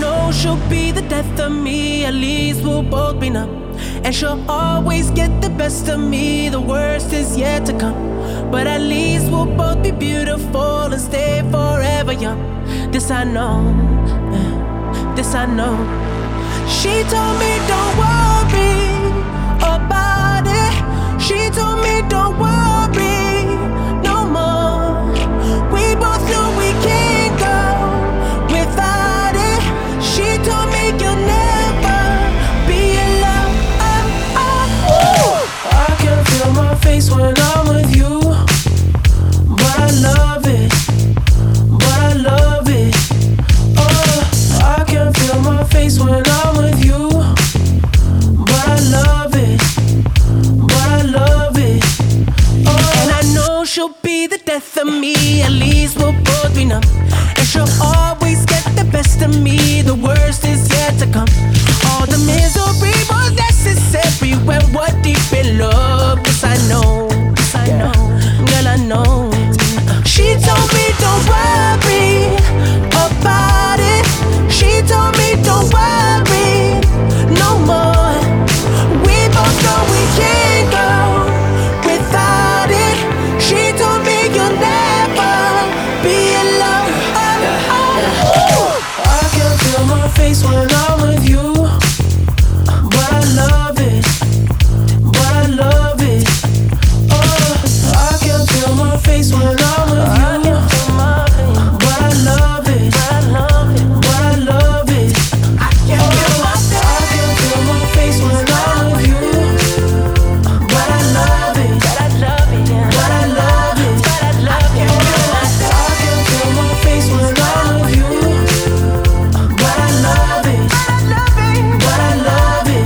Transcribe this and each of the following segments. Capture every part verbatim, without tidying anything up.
know she'll be the death of me, at least we'll both be numb. And she'll always get the best of me, the worst is yet to come. But at least we'll both be beautiful and stay forever young. This I know, uh, this I know. She told me don't worry about it. She told me don't worry no more. We both know we can't go without it. She told me you'll never be alone. Oh, oh, oh. I can feel my face when I'm with you, but I love it, but I love it. Oh, I can feel my face when I'm with you, but I love it, but I love it. Oh, and I know she'll be the death of me, at least we'll both be numb. And she'll always get the best of me, the worst is yet to come. All the misery was necessary when we're deep in love. Yes, I know, yes, I know, girl, I know. She told me don't worry about it. She told me don't worry no more. We both know we can't go without it. She told me you'll never be alone. Oh, oh, oh. I can feel my face when I'm with you, but I love it, but I love it. Oh, I can feel my face when I'm with you, but I love it, but I love it. I can feel my face when I'm with you, but I love it, but I love it, but I love it. I can feel my face when I'm with you, but I love it, but I love it.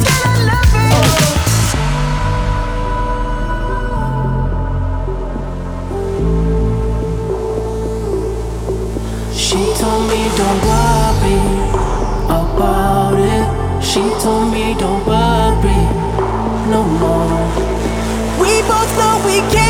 She told me don't worry about it. She told me don't worry no more. We both know we can't